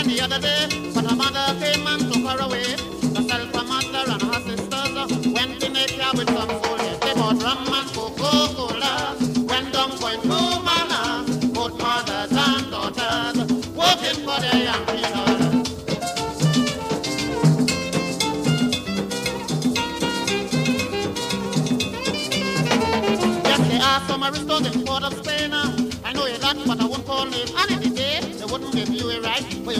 again the other day, but her mother came and took her away. Herself, her mother and her sisters went to make her with some soldiers. They bought rum and Coca-Cola, went down Point Romana, both mothers and daughters working for their young people. Yes, they are some aristos in Port of Spain. I know you're that, but I won't call names. And if they did, they wouldn't give you a right.